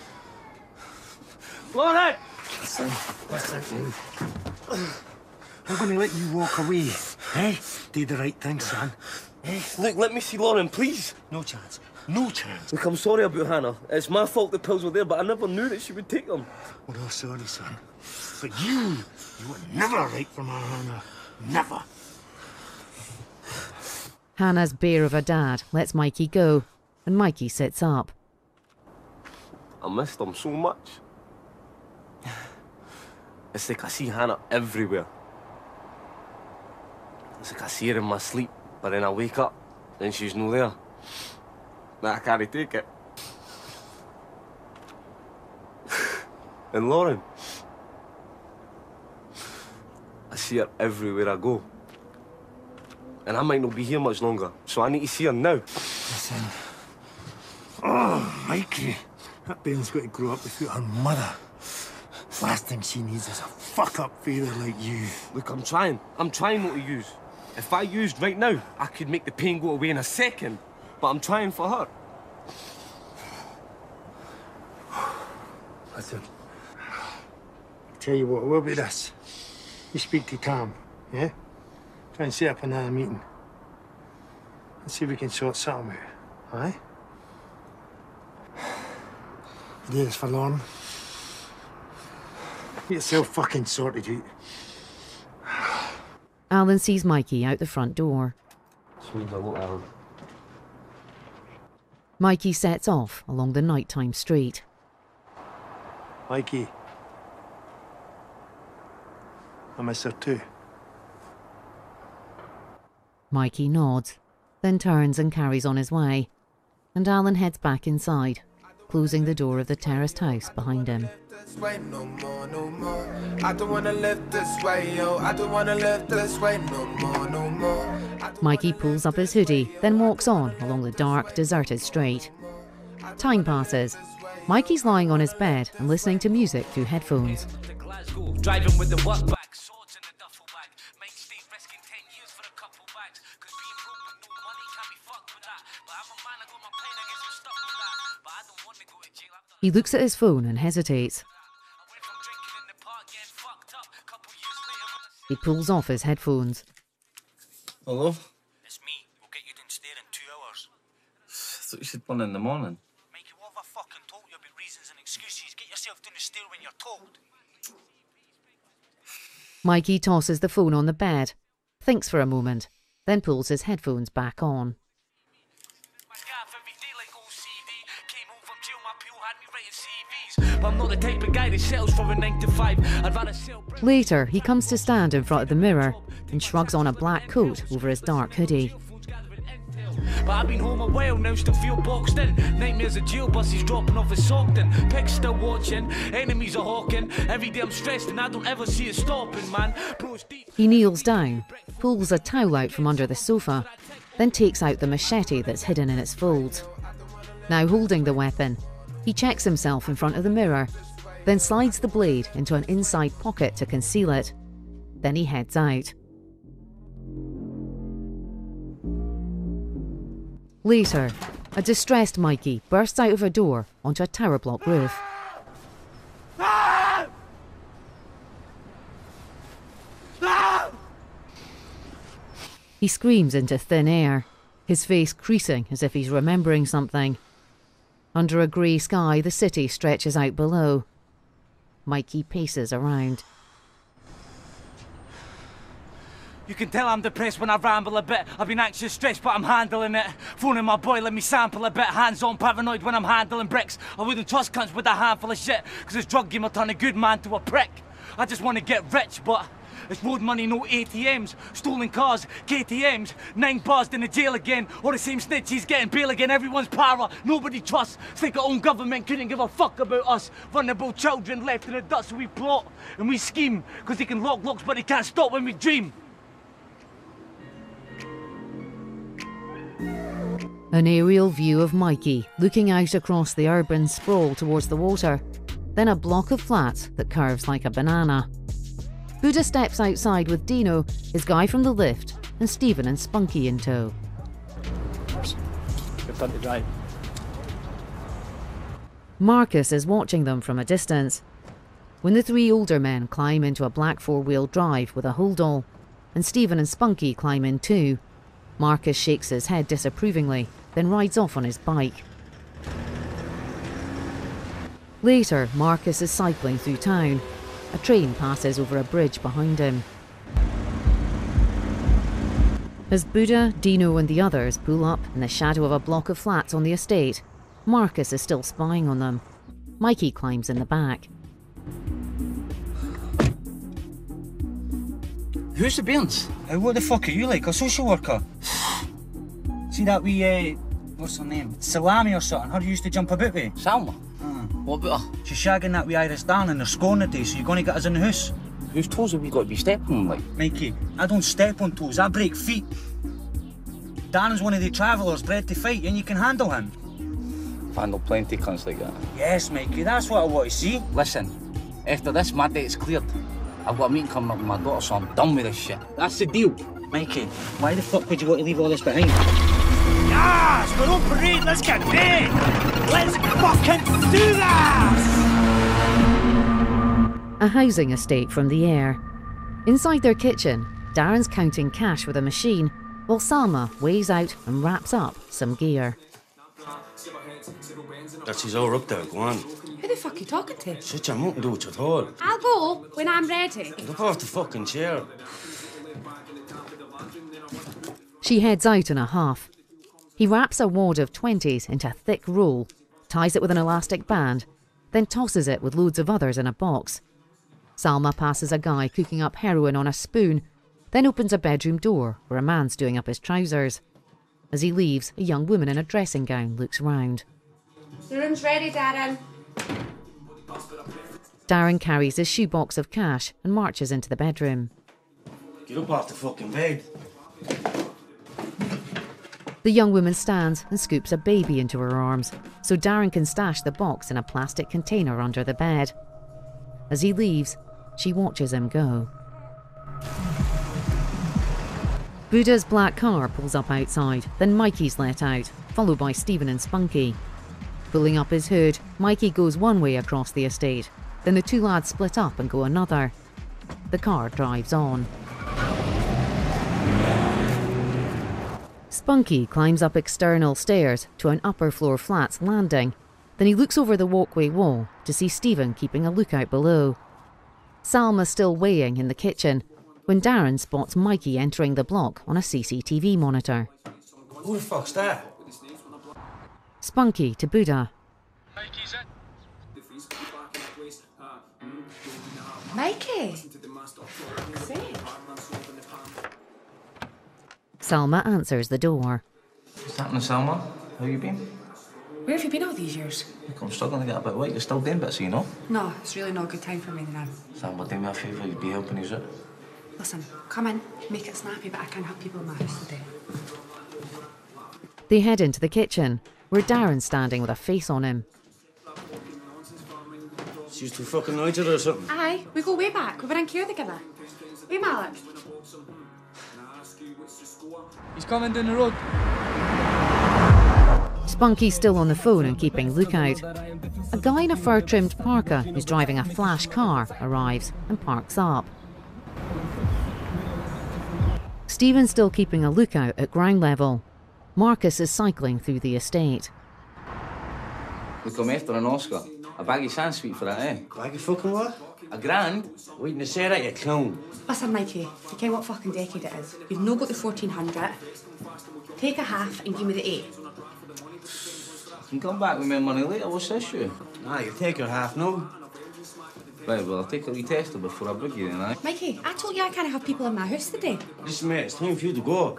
Lauren! Listen. I'm going to let you walk away, eh? Do the right thing, son. Eh? Look, let me see Lauren, please. No chance. No chance. Look, I'm sorry about Hannah. It's my fault the pills were there, but I never knew that she would take them. We're all sorry, son. But you were never right for my Hannah. Never. Hannah's bear of a dad lets Mikey go, and Mikey sits up. I missed them so much. It's like I see Hannah everywhere. It's like I see her in my sleep, but then I wake up, then she's no there. Nah, I can't take it. And Lauren, I see her everywhere I go. And I might not be here much longer, so I need to see her now. Listen. Oh, Mikey. That bairn's got to grow up without her mother. Last thing she needs is a fuck-up father like you. Look, I'm trying. I'm trying not to use. If I used right now, I could make the pain go away in a second. But I'm trying for her. Listen. Tell you what, we'll be this. You speak to Tom, yeah? Try and set up another meeting. Let's see if we can sort something out, aye? You do this for Lauren. Get yourself fucking sorted out. Alan sees Mikey out the front door. Sweet hello, Alan. Mikey sets off along the nighttime street. Mikey. I miss her too. Mikey nods, then turns and carries on his way, and Alan heads back inside, closing the door of the terraced house behind him. No more, no more. I don't wanna live this way, yo. I don't wanna live this way no more, no more. Mikey pulls up his hoodie, then walks on along the dark, deserted street. Time passes. Mikey's lying on his bed and listening to music through headphones. Driving with the work bag, swords in the duffel bag. Make state risking 10 years for a couple bags. Cause being broke with no money can't be fucked with that. But I'm a man, I got my pain, I guess I'm stuck with that. But I don't want to go to jail. He looks at his phone and hesitates. He pulls off his headphones. Hello? It's me. We'll get you downstairs in 2 hours. I thought you said one in the morning. Mikey, what have I fucking told you about reasons and excuses? Get yourself down the stair when you're told. Mikey tosses the phone on the bed, thinks for a moment, then pulls his headphones back on. But I'm not the type of guy that sells for a 9 to 5. I'd rather sell. Later, he comes to stand in front of the mirror and shrugs on a black coat over his dark hoodie. But I've been home a while now, still feel boxed in. Nightmares of jail buses dropping off his Ogden. Pigs still watching, enemies are hawking. Every day I'm stressed and I don't ever see it stopping, man. He kneels down, pulls a towel out from under the sofa, then takes out the machete that's hidden in its folds. Now holding the weapon, he checks himself in front of the mirror, then slides the blade into an inside pocket to conceal it. Then he heads out. Later, a distressed Mikey bursts out of a door onto a tower block roof. He screams into thin air, his face creasing as if he's remembering something. Under a grey sky, the city stretches out below. Mikey paces around. You can tell I'm depressed when I ramble a bit. I've been anxious, stressed, but I'm handling it. Phoning my boy, let me sample a bit. Hands-on, paranoid when I'm handling bricks. I wouldn't trust cunts with a handful of shit, cause this drug game will turn a good man to a prick. I just want to get rich, but It's road money, no ATMs. Stolen cars, KTMs. 9 buzzed in the jail again. All the same snitches getting bail again. Everyone's para, nobody trusts. It's like our own government couldn't give a fuck about us. Vulnerable children left in the dust. So we plot and we scheme. Because they can lock locks, but they can't stop when we dream. An aerial view of Mikey looking out across the urban sprawl towards the water, then a block of flats that curves like a banana. Buddha steps outside with Dino, his guy from the lift, and Stephen and Spunky in tow. Good time to drive. Marcus is watching them from a distance. When the 3 older men climb into a black 4-wheel drive with a holdall, and Stephen and Spunky climb in too, Marcus shakes his head disapprovingly, then rides off on his bike. Later, Marcus is cycling through town. A train passes over a bridge behind him. As Buddha, Dino and the others pull up in the shadow of a block of flats on the estate, Marcus is still spying on them. Mikey climbs in the back. Who's the Bairns? What the fuck are you, like a social worker? See that wee, what's her name? Salami or something, her used to jump about with? Salma? What about her? She's shagging that wee Irish darling and they're scoring today, so you're going to get us in the house? Whose toes have we got to be stepping on, like? Mikey, I don't step on toes, I break feet. Darren's one of the travellers bred to fight and you can handle him. I've handled plenty cunts like that. Yes, Mikey, that's what I want to see. Listen, after this, my debt's cleared. I've got a meeting coming up with my daughter, so I'm done with this shit. That's the deal. Mikey, why the fuck would you want to leave all this behind? Yes, we're on parade, let's get paid! Let's fucking do this! A housing estate from the air. Inside their kitchen, Darren's counting cash with a machine, while Salma weighs out and wraps up some gear. That's his all up there, go on. Who the fuck are you talking to? Shut your mouth and do it at all. I'll go when I'm ready. Get up off the fucking chair. She heads out in a huff. He wraps a wad of 20s into a thick roll, ties it with an elastic band, then tosses it with loads of others in a box. Salma passes a guy cooking up heroin on a spoon, then opens a bedroom door where a man's doing up his trousers. As he leaves, a young woman in a dressing gown looks round. The room's ready, Darren. Darren carries his shoebox of cash and marches into the bedroom. Get up off the fucking bed. The young woman stands and scoops a baby into her arms, so Darren can stash the box in a plastic container under the bed. As he leaves, she watches him go. Buddha's black car pulls up outside, then Mikey's let out, followed by Stephen and Spunky. Pulling up his hood, Mikey goes one way across the estate, then the 2 lads split up and go another. The car drives on. Spunky climbs up external stairs to an upper floor flat's landing. Then he looks over the walkway wall to see Stephen keeping a lookout below. Salma's still weighing in the kitchen when Darren spots Mikey entering the block on a CCTV monitor. Who the fuck's that? Spunky to Buddha. Mikey? Salma answers the door. What's happening, Salma? How you been? Where have you been all these years? Look, I'm struggling to get a bit white. You're still doing bits, you know? No, it's really not a good time for me now. Salma, do me a favour. You'd be helping us out. Listen, come in, make it snappy, but I can't have people in my house today. They head into the kitchen, where Darren's standing with a face on him. She's too fucking noisy or something. Aye, we go way back. We were in Kew together. Hey, Malik. He's coming down the road. Spunky's still on the phone and keeping lookout. A guy in a fur-trimmed parka who's driving a flash car arrives and parks up. Stephen's still keeping a lookout at ground level. Marcus is cycling through the estate. Look, I'm after an Oscar. A baggy sand sweet for that, eh? Baggy fucking what? $1,000? Waiting to say that, you clown. Listen, Mikey, you care what fucking decade it is. You've no got the 1400. Take a half and give me the 8. You can come back with my money later. What's the issue? Nah, you take your half, no? Right, well, I'll take a wee tester before I bring you in, aye? Mikey, I told you I can't have people in my house today. Listen, mate, it's time for you to go.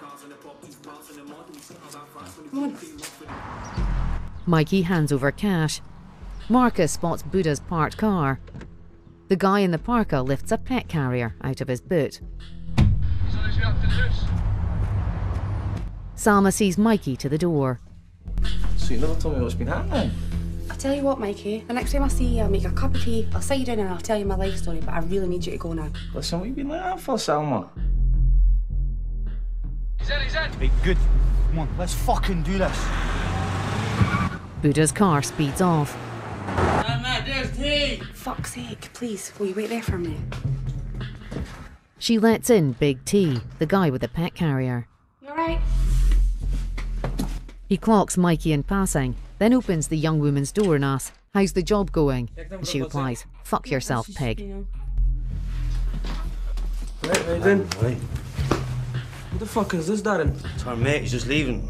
Come on. Mikey hands over cash. Marcus spots Buddha's parked car. The guy in the parka lifts a pet carrier out of his boot. He's on his way up to the house. Salma sees Mikey to the door. So you never told me what's been happening? I'll tell you what, Mikey. The next time I see you, I'll make a cup of tea. I'll sit you down and I'll tell you my life story, but I really need you to go now. Listen, what you been like that for, Salma? He's in. Right, good. Come on, let's fucking do this. Buddha's car speeds off. There's tea! Fuck's sake, please, will you wait there for me? She lets in Big T, the guy with the pet carrier. You alright? He clocks Mikey in passing, then opens the young woman's door and asks, "How's the job going?" And she replies, "Fuck yourself, pig." Right then. Right. What the fuck is this, Darren? It's our mate, he's just leaving.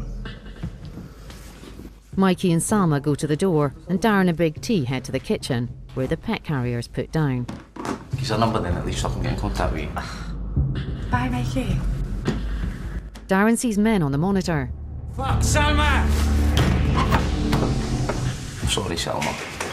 Mikey and Salma go to the door, and Darren and Big T head to the kitchen, where the pet carrier is put down. Give a number then, at least I can get in contact with you. Bye, Mikey. Darren sees men on the monitor. Fuck, Salma! I'm sorry, Salma.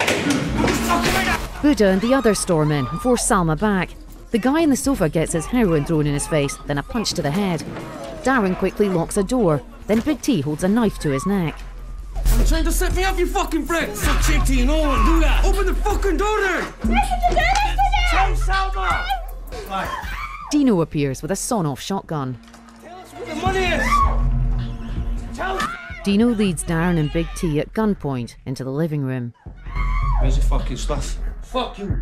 Buddha and the others storm in and force Salma back. The guy on the sofa gets his heroin thrown in his face, then a punch to the head. Darren quickly locks a door, then Big T holds a knife to his neck. I'm trying to set me up, you fucking prick! Fuck's sake, do you know what? Do that! Open the fucking door then! Tell Salma! Right. Dino appears with a sawn-off shotgun. Where the money is! Tell Dino leads Darren and Big T at gunpoint into the living room. Where's the fucking stuff? Fuck you!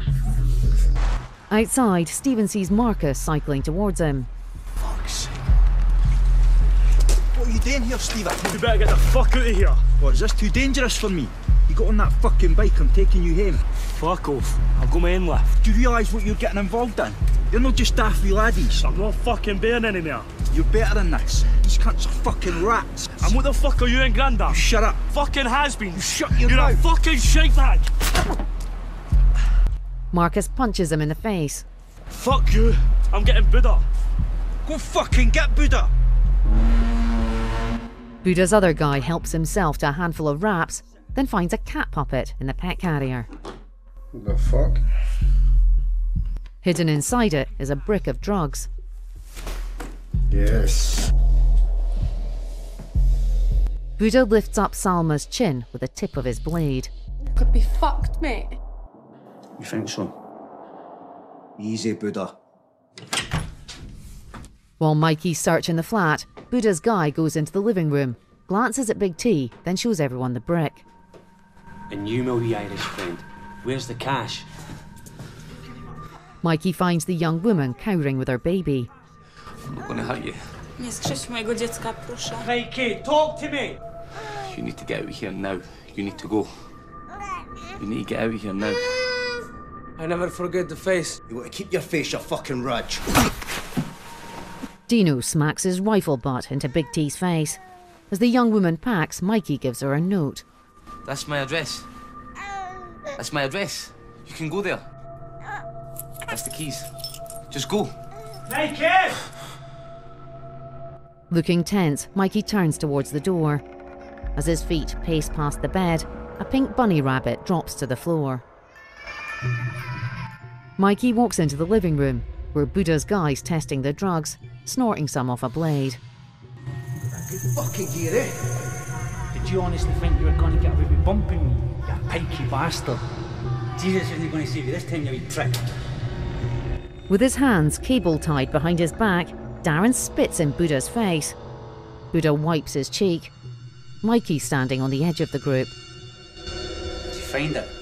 Outside, Stephen sees Marcus cycling towards him. Fuck's sake. What are you doing here, Stephen? You better get the fuck out of here. What, is this too dangerous for me? You got on that fucking bike, I'm taking you home. Fuck off. I'll go my own life. Do you realise what you're getting involved in? You're not just daft wee laddies. I'm not fucking bearing anymore. You're better than this. These cunts are fucking rats. And what the fuck are you and Grandad? You shut up. Fucking has-been. You shut your mouth. You're a fucking shite bag. Marcus punches him in the face. Fuck you. I'm getting Buddha. Go fucking get Buddha. Buddha's other guy helps himself to a handful of wraps, then finds a cat puppet in the pet carrier. What the fuck? Hidden inside it is a brick of drugs. Yes. Buddha lifts up Salma's chin with the tip of his blade. Could be fucked, mate. You think so? Easy, Buddha. While Mikey's searching the flat, Buddha's guy goes into the living room, glances at Big T, then shows everyone the brick. And you, my wee Irish friend, where's the cash? Mikey finds the young woman cowering with her baby. I'm not gonna hurt you. Nie skrzywdź mojego dziecka, proszę. Mikey, talk to me! You need to get out of here now. You need to go. You need to get out of here now. I never forget the face. You want to keep your face, you fucking rudge. Dino smacks his rifle butt into Big T's face. As the young woman packs, Mikey gives her a note. That's my address. That's my address. You can go there. That's the keys. Just go. Mikey! Looking tense, Mikey turns towards the door. As his feet pace past the bed, a pink bunny rabbit drops to the floor. Mikey walks into the living room, where Buddha's guy's testing the drugs, snorting some off a blade. Good fucking gear, eh? Did you honestly think you were going to get away with bumping me, you pikey bastard? Jesus isn't going to save you this time, you wee prick. With his hands cable tied behind his back, Darren spits in Buddha's face. Buddha wipes his cheek. Mikey's standing on the edge of the group. Did you find it?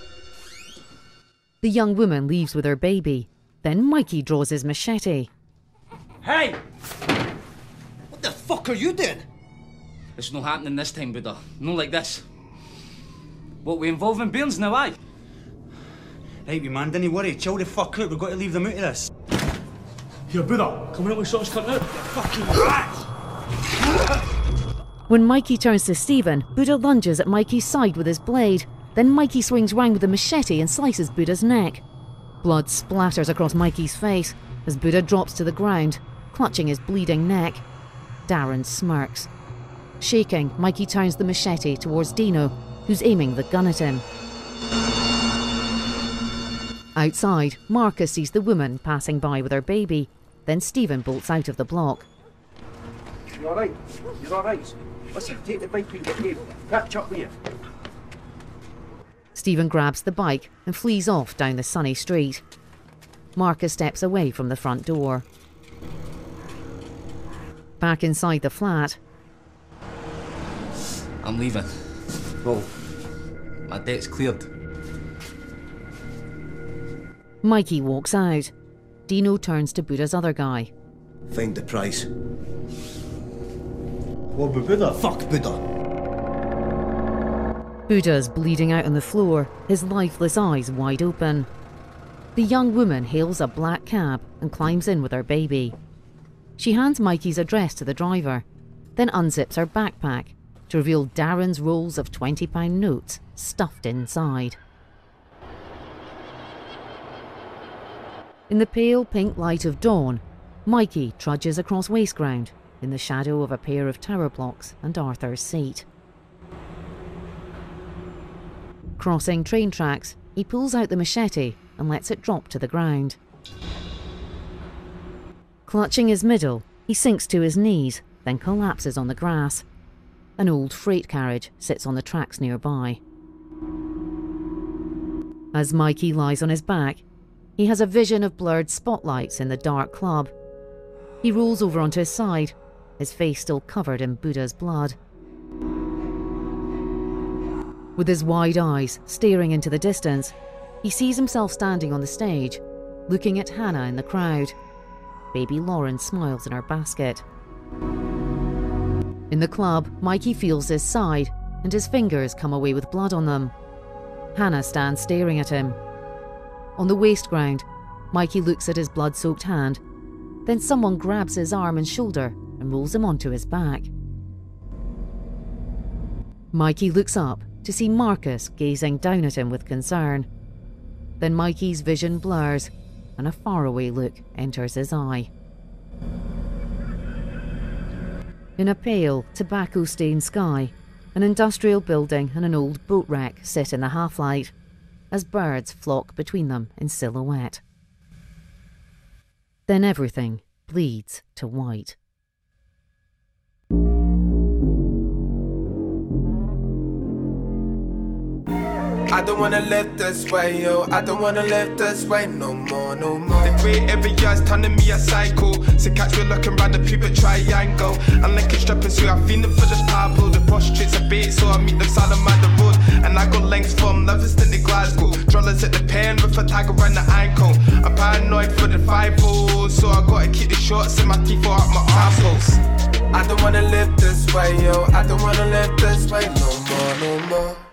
The young woman leaves with her baby. Then Mikey draws his machete. Hey! What the fuck are you doing? It's not happening this time, Buddha. No like this. What, we involving Bairns now, aye? Right, wee man, don't worry. Chill the fuck out. We've got to leave them out of this. Here, Buddha, coming up with shots cut out. Fucking rat! When Mikey turns to Stephen, Buddha lunges at Mikey's side with his blade. Then Mikey swings round with a machete and slices Buddha's neck. Blood splatters across Mikey's face as Buddha drops to the ground, clutching his bleeding neck. Darren smirks. Shaking, Mikey turns the machete towards Dino, who's aiming the gun at him. Outside, Marcus sees the woman passing by with her baby. Then Stephen bolts out of the block. You alright? You're alright? Listen, take the bike and get home. Catch up with you. Stephen grabs the bike and flees off down the sunny street. Marcus steps away from the front door. Back inside the flat. I'm leaving. Well, my debt's cleared. Mikey walks out. Dino turns to Buddha's other guy. Find the price. What about Buddha? Fuck Buddha. Buddha's bleeding out on the floor, his lifeless eyes wide open. The young woman hails a black cab and climbs in with her baby. She hands Mikey's address to the driver, then unzips her backpack to reveal Darren's rolls of £20 notes stuffed inside. In the pale pink light of dawn, Mikey trudges across wasteground in the shadow of a pair of tower blocks and Arthur's seat. Crossing train tracks, he pulls out the machete and lets it drop to the ground. Clutching his middle, he sinks to his knees, then collapses on the grass. An old freight carriage sits on the tracks nearby. As Mikey lies on his back, he has a vision of blurred spotlights in the dark club. He rolls over onto his side, his face still covered in Buddha's blood. With his wide eyes staring into the distance, he sees himself standing on the stage, looking at Hannah in the crowd. Baby Lauren smiles in her basket. In the club, Mikey feels his side, and his fingers come away with blood on them. Hannah stands staring at him. On the waste ground, Mikey looks at his blood-soaked hand. Then someone grabs his arm and shoulder and rolls him onto his back. Mikey looks up to see Marcus gazing down at him with concern. Then Mikey's vision blurs and a faraway look enters his eye. In a pale, tobacco-stained sky, an industrial building and an old boat wreck sit in the half-light, as birds flock between them in silhouette. Then everything bleeds to white. I don't wanna live this way, yo. I don't wanna live this way no more, no more. The way every year's turning me a cycle. So catch me looking round the pubic triangle. I'm like a stripping, so I'm feeling for this purple. The prostitutes are bait, so I meet them side of the road. And I got lengths from Livingston to Glasgow. Drollers at the pen with a tag around the ankle. I'm paranoid for the 5-0, so I gotta keep the shots and my teeth are up my arseholes. I don't wanna live this way, yo. I don't wanna live this way no more, no more.